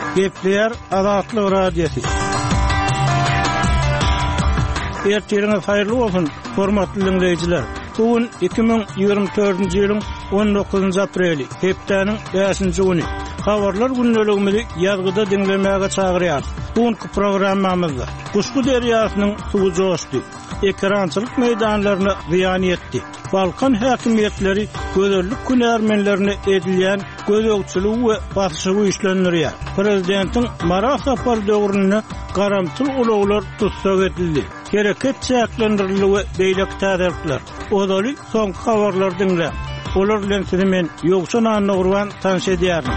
Gepler Azatlyk Radiosu. Ertiriniz hayırlı olsun, hormatly dinleyijiler. Bugün 2024-nji ýylyň 19-njy apreli, hepdeniň 5-nji güni. Habarlar günneligimizi ýazgyda dinlemäge çagyrýar. Bugünkü programmamyzda Guşgu derýasynyň suwy joşdy. Ekrançylyk meýdanlaryny ziýan etdi. Balkan häkimetleri gözellik günärmenlerine edilýän gözegçilik we basyşy güýçlendirýär. Prezidentiň Marat Sapar döwrüne garamtyl ulaglar tutsak edildi. Gereket çäklendirildi we beýlek täzirler. Odaly soňky habarlar dinle. Olar bilen sizi men ýoksa nanny gurban tanış edýärim.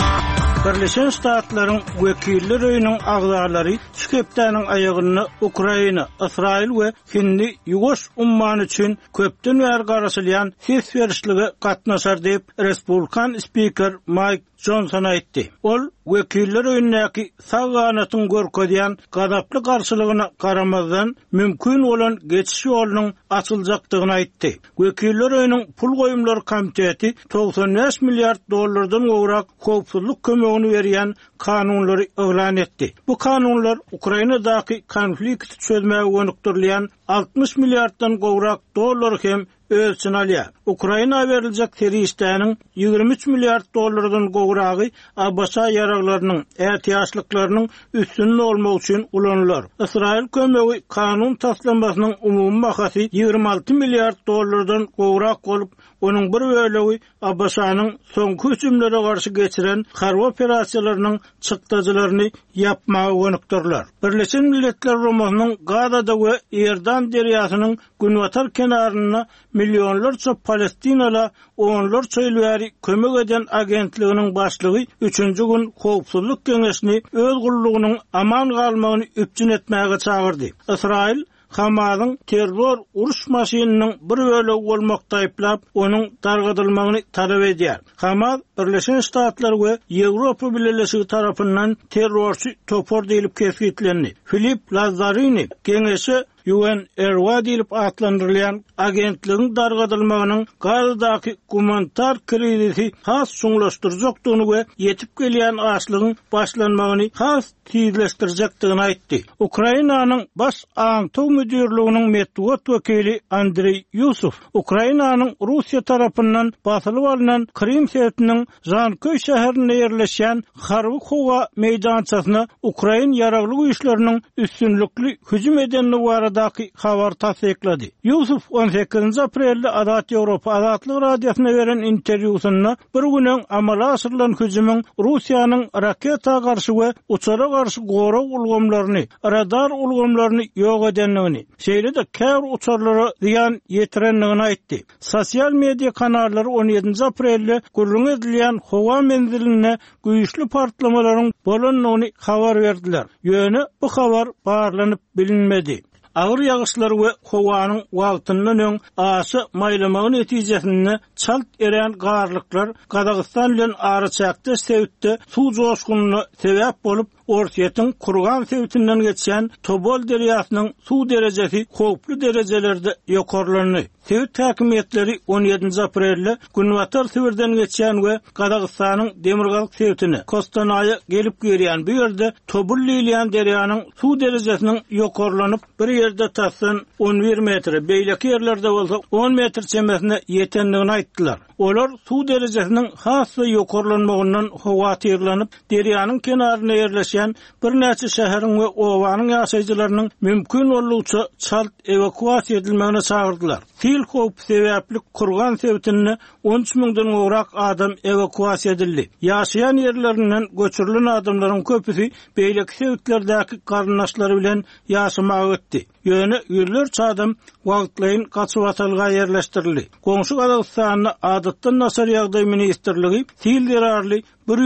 Birleşen Ştatlaryň wekiller öýüniň agzalary Şükepdäniň aýagyny Ukraina, Israil we Hindi ýugoş umman üçin köpden bäri garaşylýan ses berişlige gatnaşar diýip Respublikan spiker Mike Johnson aýtdy. Ol wekiller öýünäki saganatyň görkezýän gadaply garşylygyna garamazdan mümkin bolan geçiş ýolunyň açyljakdygyny aýtdy. Wekiller öýüniň pul goýumlary komiteti 95 milliard dollardan gowrak howpsuzlyk kömegini berýän kanunlary elan etdi. Bu kanunlar Ukrainadaky konflikti çözmäge gönükdirilýän 60 milliarddan gowrak dollar hem ölçün alýar. Ukraina beriljek teristäniň 23 milliard dollardan gowragy Abbasa ýaraglarynyň ähtiýaçlyklarynyň üstünde bolmak üçin ulanýar. Israil kömegi kanun taslamasynyň umumy bahasy 26 milliard dollardan gowrak bolup, onuň bir bölegi Abbasanyň soňky hüjümlere garşy geçiren harby operasiýalarynyň çykdyjylaryny ýapmagy gönükdirilýär. Birleşen Milletler Romanynyň Gazada we Erdan derýasynyň günwatar kenaryna milyonlarça Palestinalı onlarca ýylbäri kömek eden agentliginiň başlygy 3-nji gün howpsuzlyk keňeşini öz gullugynyň aman galmagyny üpjün etmäge çagyrdy. Israil Hamasyň terror uruş maşininiň bir bölegi bolmakda aýplap, onuň dargadylmagyny talap edýär. Hamas Birleşen Ştatlar we Ýewropa Birleşigi tarapyndan terrorçy topor diýilip kesgitlendi. Filip Lazzarini keňeşi UNRWA diýilip atlandyrylýan agentligiň dargadylmagynyň Gazadaky humanitar krizisi has soňlaşdyrjakdygyny we ýetip gelýän açlygyň başlanmagyny has tizleşdirjakdygyny aýtdy. Ukrainanyň baş aňtow müdürliginiň medeniýet wekili Andrey Yusuf, Ukrainanyň Russiýa tarapyndan basylyp alynan Krim şehriniň Zanköy şäherine ýerleşýän harby howa meýdançasyna Ukrain ýaragly güýçleriniň üstünlükli hüjüm edenini daky habar tasdiklady. Yusuf 18 aprelde Azat Ýewropa Azatlyk Radiosyna beren interwýusynda bir günen amala aşyrylan hüjümüň Russiýanyň raketa garşy we uçara garşy gorag ulgamlaryny, radar ulgamlaryny ýok edenligini, şeýle-de kär uçarlara ziýan ýetirenligini aýtdy. Sosial media kanallary 17 aprelde gurrun edilýän howa menziline güýçli partlamalaryň bolanyny habar berdiler. Ýöne bu habar barlanyp bilinmedi. Ağır yağışlar we howanyň wagtyndan öň aşy maýlamagy netijesinde çalt eren garlyklar Gazagystan bilen araçakda sewitde suw joşgunyna sebäp bolup, Orsiýetin kurgan sewitinden geçen Tobol derýasynyň suw derejesi howply derejelerde ýokarlandy. Sewit häkimetleri 17 aprelde günwatar sewirden geçen we Gazagystanyň Demirgazyk sewitine Kostanaýa gelip girýän bu ýerde Tobol diýilýän derýanyň suw derejesiniň ýokarlanyp bir ýerde taşsan 11 metr, beýleki ýerlerde bolsa 10 metr çemesine ýetenligini aýtdylar. Olar suw derejesiniň hasy ýokarlanmagyndan howatyrlanyp, derýanyň kenaryna ýerleşýän bir näçe şäheriň we owanyň ýaşaýjylarynyň mümkin bolýança çalt evakuasiýa edilmegine çagyrdylar. Fil howp sebäpli kurgan sewitine 13 000-dan gowrak adam evakuasiýa edildi. Ýaşaýan ýerlerinden göçürilen adamlaryň köpüsi beýleki sewitlerdäki garnaşlary bilen ýaşamagy etdi. Ýöne ýüllerçe adam wagtlaýyn gaçyp atylga ýerleşdirildi. Goňşy Gazagystanyň adatdan nasar ýagdaý ministrligi Fil derarly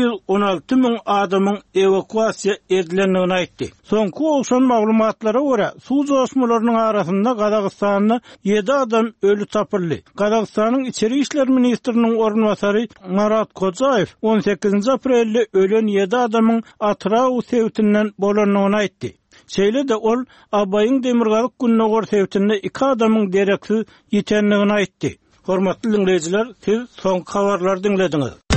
116 000 adamyň evakuasiýa edilenligini aýtdy. Soňky owşan maglumatlara görä, suw joşmalarynyň arasynda Gazagystanyň 7 adam ölü tapyldy. Gazagystanyň içeri işler ministriniň ornwasary Marat Kojaýew 18 aprelde ölen 7 adamyň Atraw sewitinden bolanyny aýtdy. Şeýle-de ol Abaýyň Demirgazyk Günnogor sewitinde 2 adamyň dereksi ýetenligini aýtdy. Hormatly dinleyijiler, siz soňky habarlary dinlediňiz.